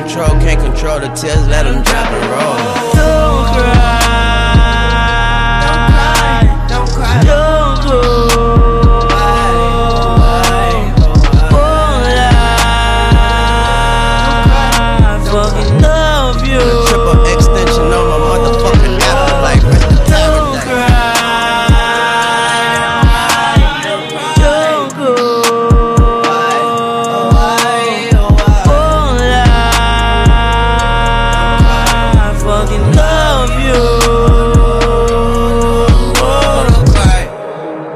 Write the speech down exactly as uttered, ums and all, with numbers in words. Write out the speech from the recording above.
control, can't control the tears, let them drop and roll. Don't cry.